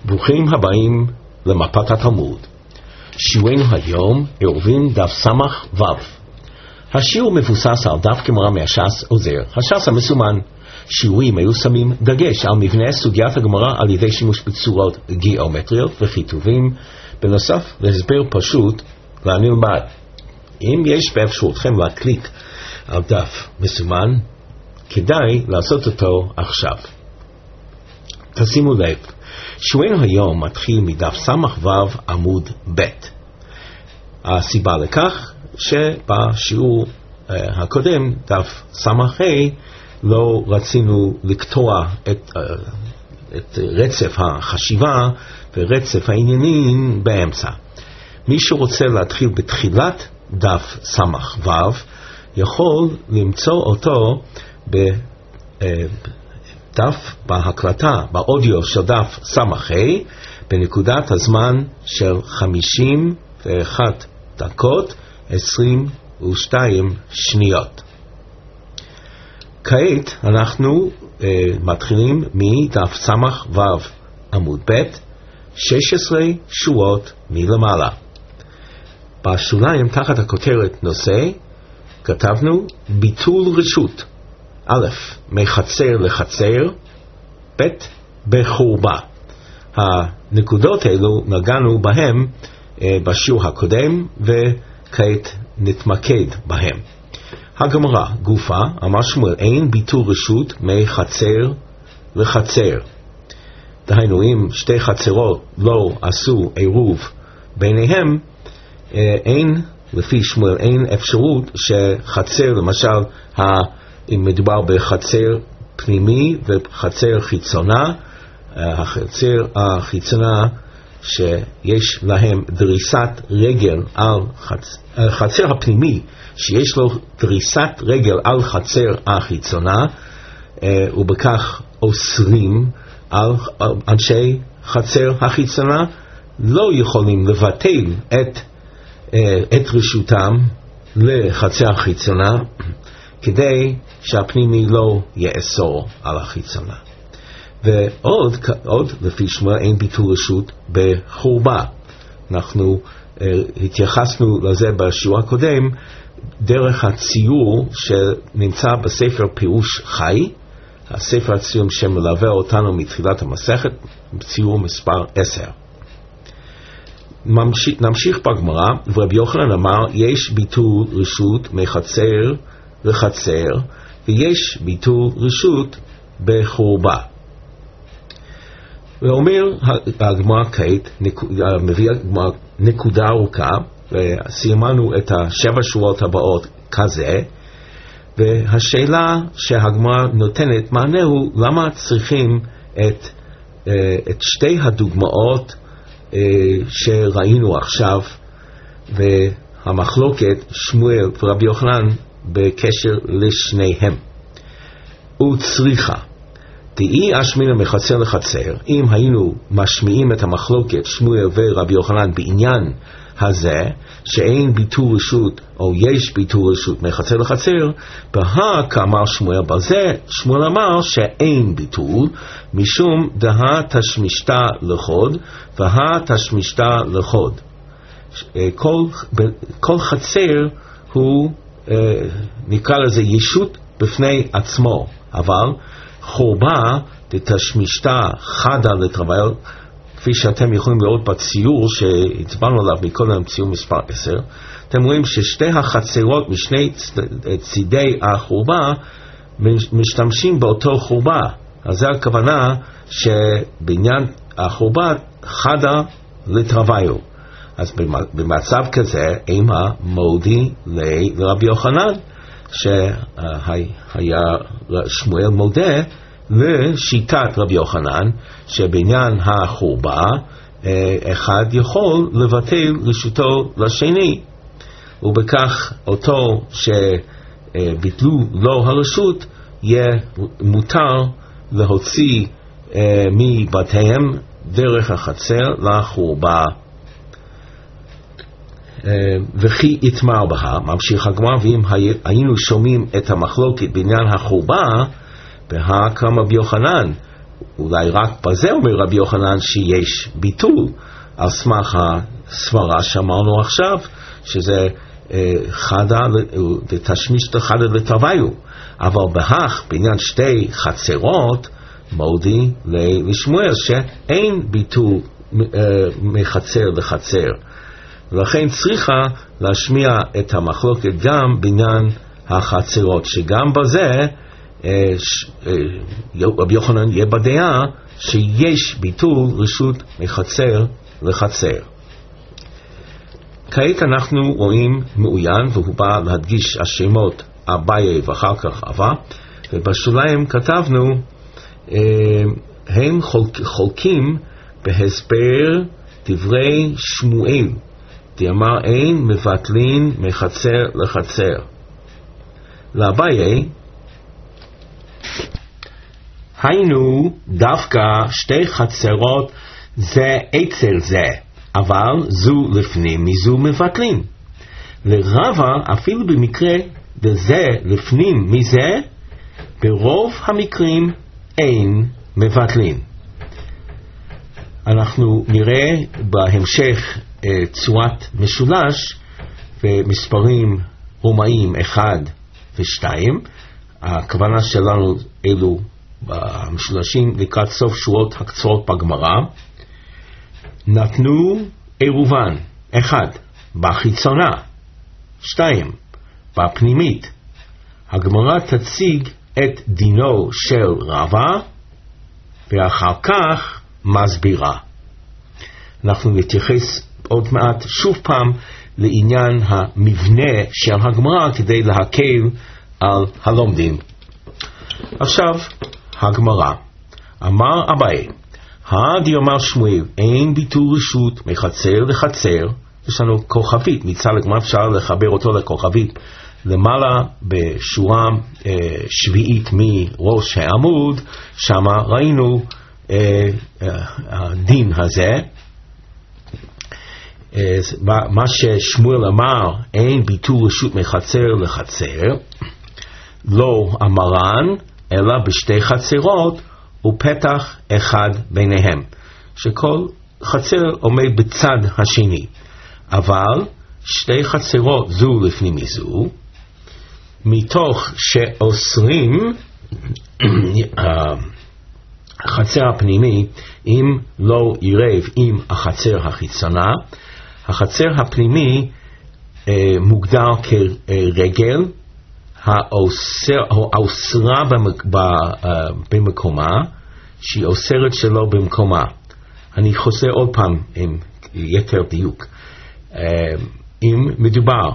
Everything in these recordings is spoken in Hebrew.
ברוכים הבאים למפת התלמוד. שיעורנו היום עירובין דף סמך ו'. השיעור מבוסס על דף גמרא מהש"ס עוזר, הש"ס המסומן. שיעורים היו שמים דגש על מבנה סוגיית הגמרא על ידי שימוש בצורות גיאומטריות וכיתובים, בנוסף להסבר פשוט לנלמד. אם יש באפשרותכם להקליק על דף מסומן, כדאי לעשות אותו עכשיו. תשימו לב, שיעורנו היום מתחיל מדף סמך ו' עמוד ב'. הסיבה לכך שבשיעור הקודם, דף סמך ה', לא רצינו לקטוע את רצף החשיבה ורצף העניינים באמצע. מי שרוצה להתחיל בתחילת דף סמך ו' יכול למצוא אותו בדף בהקלטה, באודיו של דף סמך ה' בנקודת הזמן של 51 דקות 22 שניות. כעת אנחנו מתחילים מדף סמך ו' עמוד ב' 16 שורות מלמעלה. בשוליים תחת הכותרת נושא כתבנו ביטול רשות. א', מחצר לחצר, ב', בחורבה. הנקודות האלו נגענו בהם בשיעור הקודם וכעת נתמקד בהם. הגמרא גופה אמר שמואל אין ביטול רשות מחצר לחצר. דהיינו אם שתי חצרות לא עשו עירוב ביניהם, אין, לפי שמואל אין אפשרות שחצר, למשל אם מדובר בחצר פנימי וחצר חיצונה, החצר החיצונה שיש להם דריסת רגל על חצר הפנימי שיש לו דריסת רגל על חצר החיצונה, ובכך אוסרים על אנשי חצר החיצונה, לא יכולים לבטל את רשותם לחצר החיצונה כדי שהפנימי לא יאסור על החיצונה. ועוד לפי שמואל אין ביטול רשות בחורבה. אנחנו התייחסנו לזה בשיעור הקודם דרך הציור שנמצא בספר פירוש חי, הספר הציור שמלווה אותנו מתחילת המסכת, ציור מספר 10. נמשיך בגמרא, ורבי יוחנן אמר יש ביטול רשות מחצר לחצר ויש ביטול רשות בחורבה. ואומר הגמרא כעת, מביא הגמרא נקודה ארוכה, וסיימנו את 7 שורות הבאות כזה, והשאלה שהגמרא נותנת מענה הוא למה צריכים את שתי הדוגמאות שראינו עכשיו, והמחלוקת שמואל ורבי יוחנן בקשר לשניהם. וצריכה דאי אשמינא מחצר לחצר, אם היינו משמיעים את המחלוקת שמואל ורבי יוחנן בעניין הזה שאין ביטול רשות או יש ביטול רשות מחצר לחצר, כאמר שמואל בזה, שמואל אמר שאין ביטול משום דהה תשמישתה לחוד תשמישתה לחוד. כל חצר הוא נקרא לזה ישות בפני עצמו, אבל חורבה דתשמישתה חדה לטרוויל, כפי שאתם יכולים לראות בציור שהצבענו עליו מקודם, ציור מספר 10, אתם רואים ששתי החצרות משני צידי החורבה משתמשים באותו חורבה. אז זה הכוונה שבעניין החורבה חדה לטרוויל. אז במצב כזה אימה מודי לרבי יוחנן, שהיה שמואל מודה לשיטת רבי יוחנן שבעניין החורבה אחד יכול לבטל רשותו לשני, ובכך אותו שביטלו לו הרשות יהיה מותר להוציא מבתיהם דרך החצר לחורבה. וכי יתמר בה, ממשיך הגמרא, ואם היינו שומעים את המחלוקת בעניין החורבה, כמה רבי יוחנן אולי רק בזה אומר רבי יוחנן שיש ביטול על סמך הסברה שאמרנו עכשיו, שזה חדה ותשמיש חדה לטוויו, אבל בהך בעניין שתי חצרות מודי לשמואל שאין ביטול מחצר לחצר, ולכן צריכה להשמיע את המחלוקת גם בעניין החצרות, שגם בזה רבי יוחנן יהיה בדעה שיש ביטול רשות מחצר לחצר. כעת אנחנו רואים מעוין, והוא בא להדגיש השמות אביי ואחר כך אבא, ובשוליים כתבנו הם חולקים בהסבר דברי שמואל, דאמר אין מבטלין מחצר לחצר. לאביי היינו דווקא שתי חצרות זה אצל זה, אבל זו לפנים מזו מבטלין. לרבה אפילו במקרה זה לפנים מזה, ברוב המקרים אין מבטלין. אנחנו נראה בהמשך צורת משולש ומספרים רומאים 1 ו2. הכוונה שלנו אלו במשולשים לקראת סוף שורות הקצרות בגמרא. נתנו עירובן 1 בחיצונה, 2 בפנימית. הגמרא תציג את דינו של רבא ואחר כך מסבירה. אנחנו נתייחס עוד מעט שוב פעם לעניין המבנה של הגמרא כדי להקל על הלומדים. עכשיו הגמרא, אמר אביי דאמר שמואל אין ביטול רשות מחצר לחצר. יש לנו כוכבית, מצד לגמרא אפשר לחבר אותו לכוכבית למעלה בשורה שביעית מראש העמוד, שם ראינו הדין הזה. מה ששמואל אמר אין ביטול רשות מחצר לחצר, לא אמרן אלא בשתי חצרות ופתח אחד ביניהם, שכל חצר עומד בצד השני, אבל שתי חצרות זו לפנים מזו, מתוך שאוסרים החצר הפנימי אם לא ירב עם החצר החיצונה. החצר הפנימי מוגדר כרגל האוסרה במקומה, שהיא אוסרת שלא במקומה. אני חוזר עוד פעם עם יתר דיוק. אם מדובר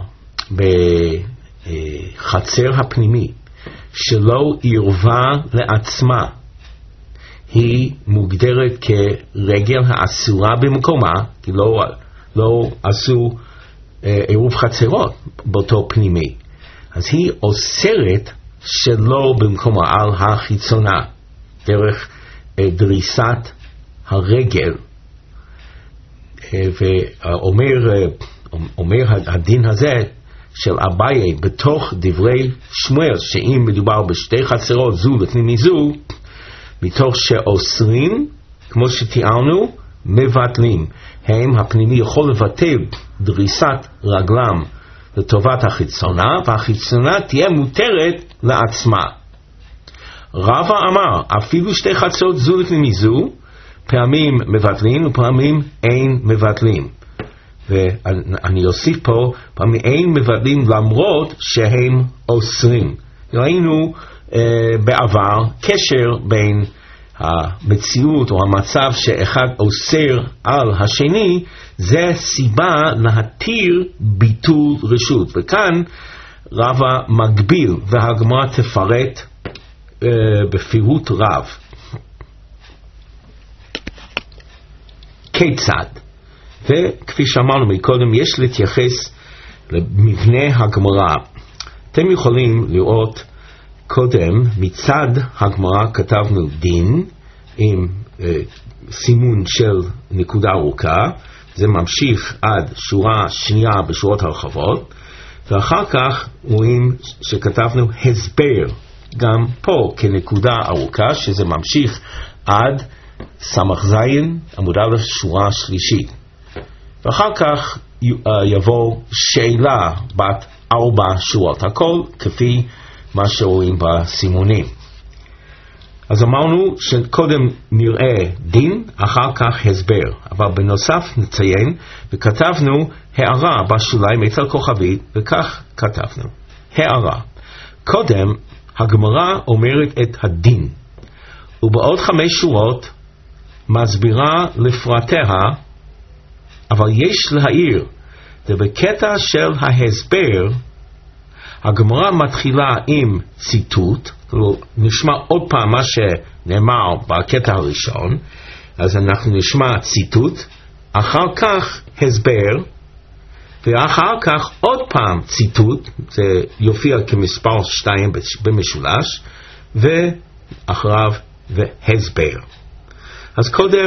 בחצר הפנימי שלא עירבה לעצמה, היא מוגדרת כרגל האסורה במקומה, כי לא עשו עירוב חצרות באותו פנימי, אז היא אוסרת שלא במקומה על החיצונה דרך דריסת הרגל. ואומר הדין הזה של אביי בתוך דברי שמואל, שאם מדובר בשתי חצרות זו לפנים מזו, מתוך שאוסרים, כמו שתיארנו, מבטלים. הם הפנימי יכול לבטל דריסת רגלם לטובת החיצונה, והחיצונה תהיה מותרת לעצמה. רבא אמר אפילו שתי חצרות זו לפנים מזו, פעמים מבטלים ופעמים אין מבטלים. ואני אוסיף פה, פעמים אין מבטלים למרות שהם אוסרים. ראינו בעבר קשר בין המציאות או המצב שאחד אוסר על השני, זה סיבה להתיר ביטול רשות. וכאן רבא מגביל, והגמרא תפרט בפירוט רב. כיצד? וכפי שאמרנו מקודם, יש להתייחס למבנה הגמרא. אתם יכולים לראות קודם מצד הגמרא כתבנו דין עם סימון של נקודה ארוכה, זה ממשיך עד שורה שנייה בשורות הרחבות, ואחר כך רואים שכתבנו הסבר גם פה כנקודה ארוכה, שזה ממשיך עד סמך זין, עמוד א', שורה שלישית. ואחר כך יבוא שאלה בת 4 שורות, הכל כפי מה שרואים בסימונים. אז אמרנו שקודם נראה דין, אחר כך הסבר, אבל בנוסף נציין וכתבנו הערה בשוליים אצל כוכבית, וכך כתבנו הערה. קודם הגמרא אומרת את הדין, ובעוד 5 שורות מסבירה לפרטיה, אבל יש להעיר, ובקטע של ההסבר הגמרא מתחילה עם ציטוט, נשמע עוד פעם מה שנאמר בקטע הראשון, אז אנחנו נשמע ציטוט, אחר כך הסבר, ואחר כך עוד פעם ציטוט, זה יופיע כמספר 2 במשולש, ואחריו והסבר. אז קודם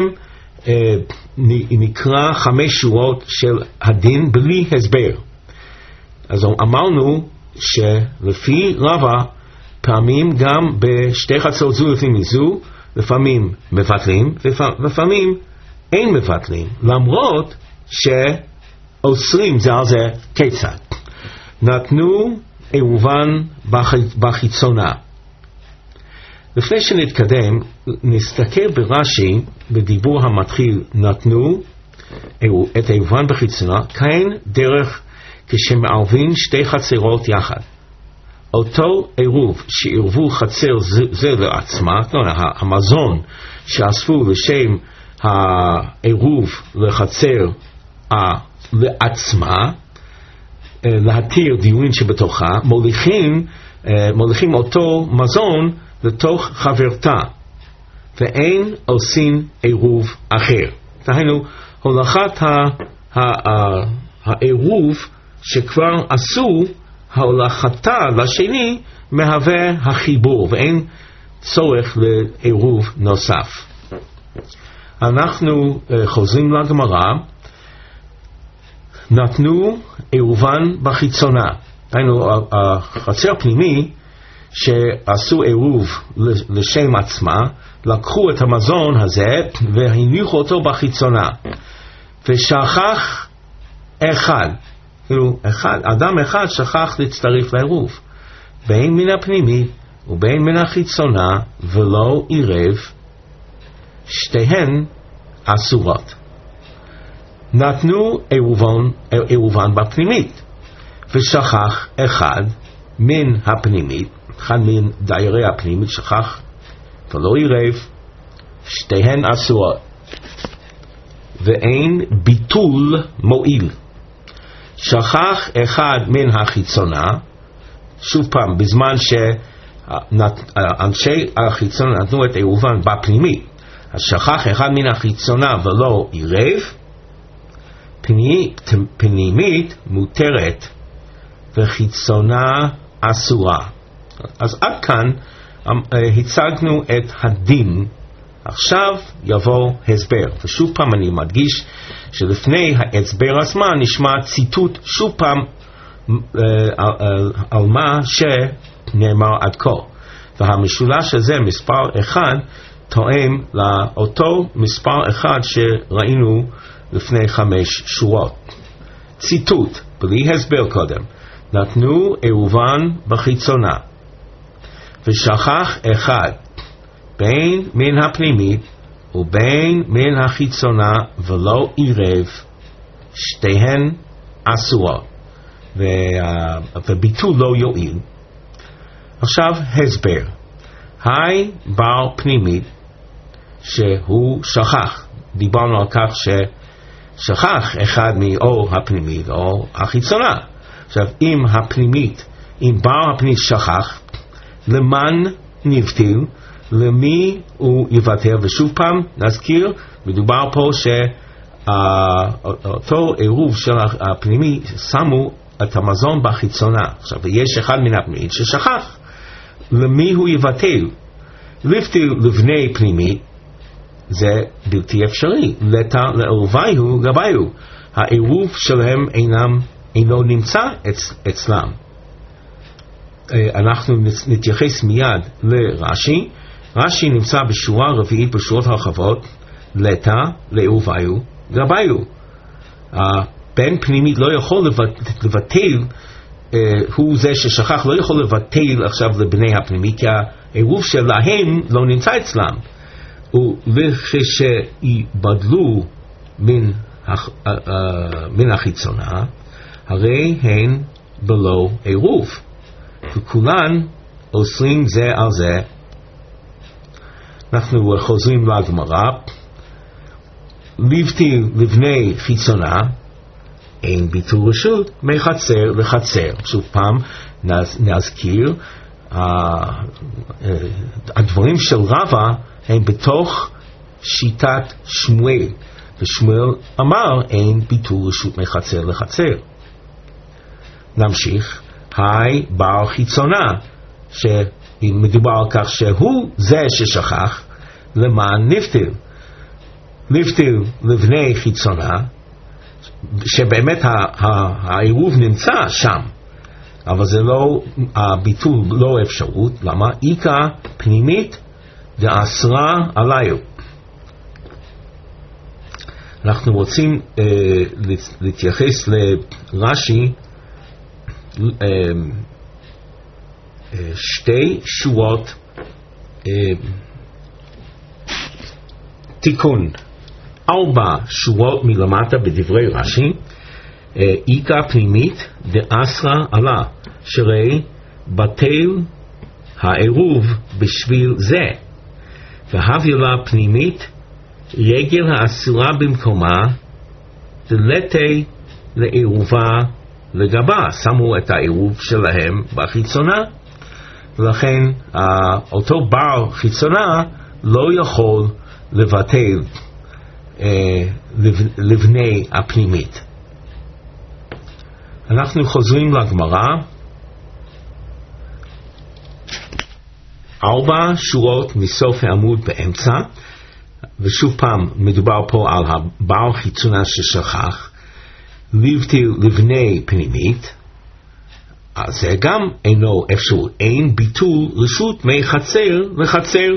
נקרא 5 שורות של הדין בלי הסבר. אז אמרנו שלפי רבא, פעמים גם בשתי חצרות זו לפעמים זו, לפעמים מבטלים, ולפעמים אין מבטלים, למרות שאוסרים זה על זה כיצד. נתנו עירובן בחיצונה. לפני שנתקדם, נסתכל ברש"י בדיבור המתחיל, נתנו את עירובן בחיצונה, כאן דרך כשמערבים שתי חצרות יחד. אותו עירוב שעירבו חצר זה לעצמה, המזון שאספו לשם העירוב לחצר לעצמה, להתיר דיונים שבתוכה, מוליכים אותו מזון לתוך חברתה, ואין עושים עירוב אחר. דהיינו, הולכת העירוב שכבר עשו, ההולכתה לשני מהווה החיבור, ואין צורך לעירוב נוסף. אנחנו חוזרים לגמרא, נתנו עירובן בחיצונה. דהיינו, החצר פנימי שעשו עירוב לשם עצמה, לקחו את המזון הזה והניחו אותו בחיצונה. ושכח אחד, אדם אחד שכח להצטרף לעירוב, בין מן הפנימית ובין מן החיצונה, ולא עירב, שתיהן אסורות. נתנו עירובן בפנימית, ושכח אחד מן הפנימית, אחד מן דיירי הפנימית שכח ולא עירב, שתיהן אסורות, ואין ביטול מועיל. שכח אחד מן החיצונה, שוב פעם, בזמן שאנשי החיצונה נתנו את עירובן בפנימית, אז שכח אחד מן החיצונה ולא עירב, פנימית מותרת וחיצונה אסורה. אז עד כאן הצגנו את הדין. עכשיו יבוא הסבר, ושוב פעם אני מדגיש שלפני ההסבר עצמה נשמע ציטוט שוב פעם על מה שנאמר עד כה, והמשולש הזה מספר 1 תואם לאותו מספר 1 שראינו לפני 5 שורות. ציטוט בלי הסבר קודם, נתנו עירובן בחיצונה, ושכח אחד בין מן הפנימית ובין מן החיצונה ולא עירב, שתיהן אסורות, וביטול לא יועיל. עכשיו הסבר. היי בר פנימית שהוא שכח, דיברנו על כך ששכח אחד מאו הפנימית או החיצונה. עכשיו אם בר הפנימית שכח, למען נבטיל, למי הוא יוותר? ושוב פעם נזכיר, מדובר פה שאותו עירוב של הפנימי שמו את המזון בחיצונה. עכשיו יש אחד מן הפנימית ששכח, למי הוא יבטל? לבטיל לבני פנימי זה בלתי אפשרי, לטע לעורביהו גביהו, העירוב שלהם אינו נמצא אצלם. אנחנו נתייחס מיד לרש"י, רש"י נמצא בשורה רביעית בשורות הרחבות, לטה, לעירוב היו, גביו. בן פנימית לא יכול לבטל, הוא זה ששכח, לא יכול לבטל עכשיו לבני הפנימית, כי העירוב שלהם לא נמצא אצלם. וכשייבדלו מן החיצונה, הרי הן בלא עירוב, וכולן אוסרים זה על זה. אנחנו חוזרים לגמרא, לבטיל לבני חיצונה, אין ביטול רשות מחצר לחצר. שוב פעם נזכיר, הדברים של רבא הם בתוך שיטת שמואל, ושמואל אמר אין ביטול רשות מחצר לחצר. נמשיך, היי בר חיצונה, שמדובר על כך שהוא זה ששכח, למען נפתיל. נפתיל לבני חיצונה, שבאמת העירוב נמצא שם, אבל זה לא, הביטול לא אפשרות. למה? איקה פנימית דאסרה עליו. אנחנו רוצים להתייחס לרש"י, שתי שורות תיקון, 4 שורות מלמטה בדברי רש"י, איקה פנימית דאסרה עלה, שרי בטל העירוב בשביל זה, והביילה פנימית רגל האסורה במקומה דלתי לעירובה לגבה. שמו את העירוב שלהם בחיצונה, ולכן אותו בר חיצונה לא יכול לבטל לבני הפנימית. אנחנו חוזרים לגמרא, 4 שורות מסוף העמוד באמצע, ושוב פעם מדובר פה על הבר חיצונה ששכח, לבטיל לבני פנימית, אז זה גם אינו אפשרות, אין ביטול רשות מחצר לחצר.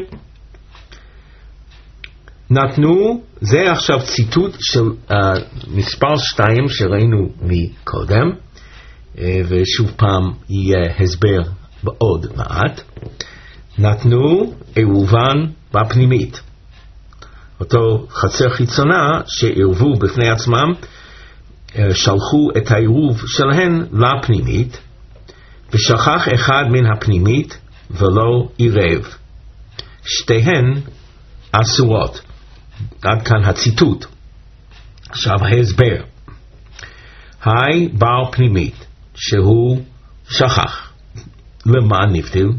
נתנו, זה עכשיו ציטוט של מספר 2 שראינו מקודם, ושוב פעם יהיה הסבר בעוד מעט. נתנו עירובן בפנימית, אותו חצר חיצונה שעירבו בפני עצמם, שלחו את העירוב שלהן לפנימית, ושכח אחד מן הפנימית ולא עירב, שתיהן אסורות. עד כאן הציטוט. עכשיו ההסבר, היי בר פנימית שהוא שכח, למען נפתיל?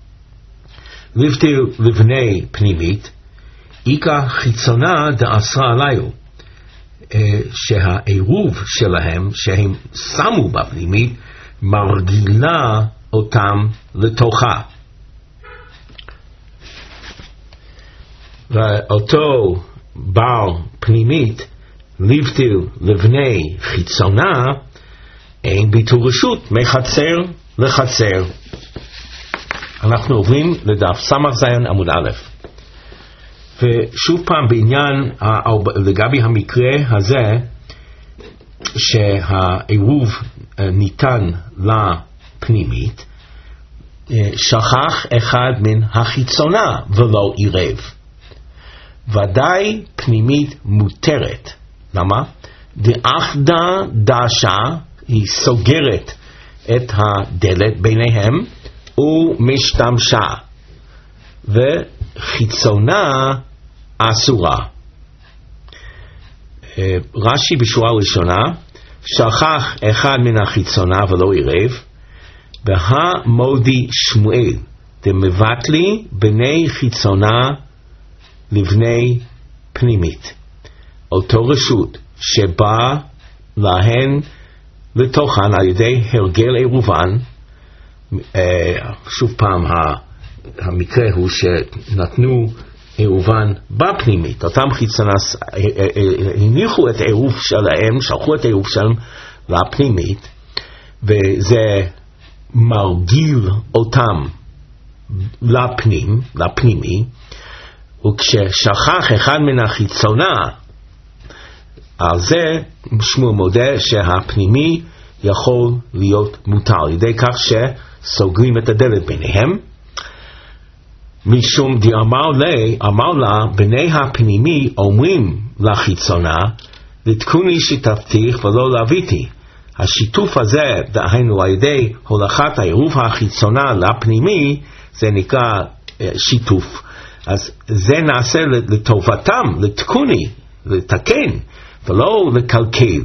לבטיל לבני פנימית, איקה חיצונה דאסרה עליו, שהעירוב שלהם שהם שמו בפנימית מרגילה אותם לתוכה. ואותו בר פנימית לבטיל לבני חיצונה, אין ביטול רשות מחצר לחצר. אנחנו עוברים לדף סמ"ז עמוד א', ושוב פעם בעניין לגבי המקרה הזה שהעירוב ניתן לפנימית, שכח אחד מן החיצונה ולא עירב, ודאי פנימית מותרת. למה? דאחדה דשה, היא סוגרת את הדלת ביניהם ומשתמשה, וחיצונה אסורה. רש"י בשורה ראשונה, שכח אחד מן החיצונה ולא עירב, והמודי שמואל דמבטלי בני חיצונה לבני פנימית, אותו רשות שבא להן לתוכן על ידי הרגל עירובן. שוב פעם המקרה הוא שנתנו עירובן בפנימית, אותם חיצונה הניחו את העירוב שלהם, שלחו את העירוב שלהם לפנימית, וזה מרגיל אותם לפנימי, וכששכח אחד מן החיצונה, על זה שמואל מודה שהפנימי יכול להיות מותר, על ידי כך שסוגרים את הדלת ביניהם. משום אמר לה, בני הפנימי אומרים לחיצונה, לתקוני שתבטיח ולא להביתי. השיתוף הזה, דהיינו על ידי הולכת העירוב החיצונה לפנימי, זה נקרא שיתוף. אז זה נעשה לטובתם, לתקוני, לתקן, ולא לקלקל.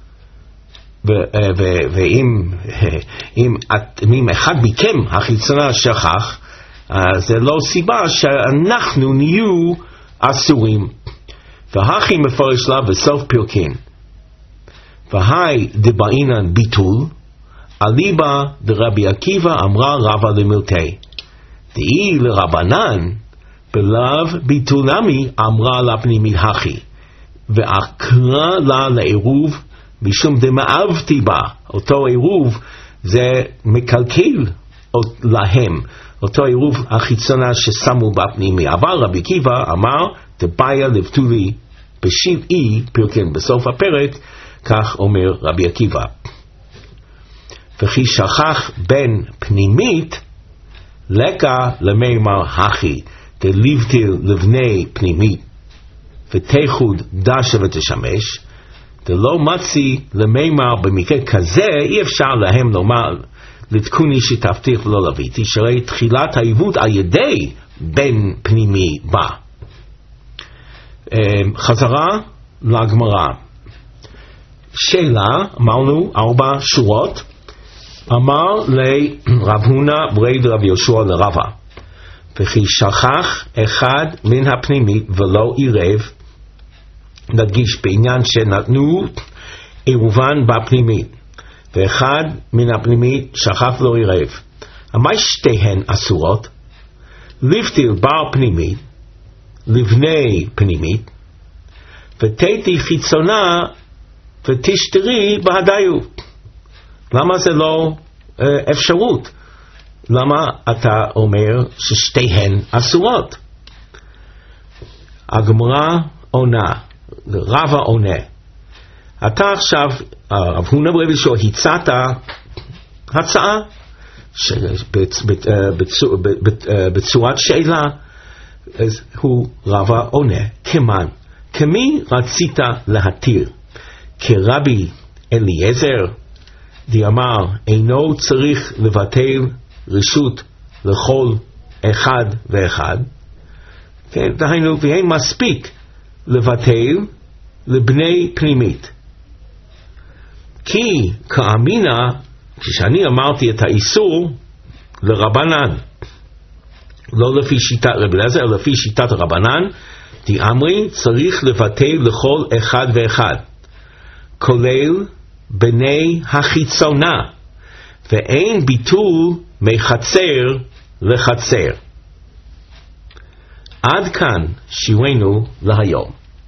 ואם אחד מכם החיצונה שכח, זה לא סיבה שאנחנו נהיו אסורים. והכי מפרש לה בסוף פרקין, והי דבעינן ביטול, אליבא דרבי עקיבא אמרה רבא למילתי, דאי לרבנן בלאו ביטולמי אמרה לפנימי הכי, ועקרה לה לעירוב משום דמאבתי בה. אותו עירוב זה מקלקל להם, אותו עירוב החיצונה ששמו בפנימי. אבל רבי עקיבא אמר דבעיה לבטולי בשבעי פרקין, בסוף הפרק כך אומר רבי עקיבא. וכי שכח בין פנימית לקה למימר הכי, דליבטיל לבני פנימית ותיחוד דשה ותשמש, דלא מצי למימר במקרה כזה אי אפשר להם לומר לתקוני שתבטיח ולא לביתי, שהרי תחילת העיוות על ידי בין פנימי בא. חזרה לגמרא. שאלה, אמרנו 4 שורות. אמר לרב הונא ברי דרב יהושע לרבא, וכי שכח אחד מן הפנימית ולא עירב, נדגיש בעניין שנתנו עירובן בפנימית, ואחד מן הפנימית שכח ולא עירב. מה שתיהן אסורות? לבטיל בר פנימית לבני פנימית, ותתי חיצונה ותשתרי בהדיו. למה זה לא אפשרות? למה אתה אומר ששתיהן אסורות? הגמרא עונה, רבא עונה, אתה עכשיו, רב הונא ברי יהושע, הצעת הצעה בצורת שאלה, אז הוא רבא עונה, כמי רצית להתיר? כרבי אליעזר דאמר אינו צריך לבטל רשות לכל אחד ואחד, כן, דהיינו ואין מספיק לבטל לבני פנימית. כי כאמינה, כשאני אמרתי את האיסור לרבנן, לא לפי שיטת רבי אליעזר, אלא לפי שיטת רבנן, דאמרי צריך לבטל לכל אחד ואחד, כולל בני החיצונה, ואין ביטול מחצר לחצר. עד כאן שיעורנו להיום.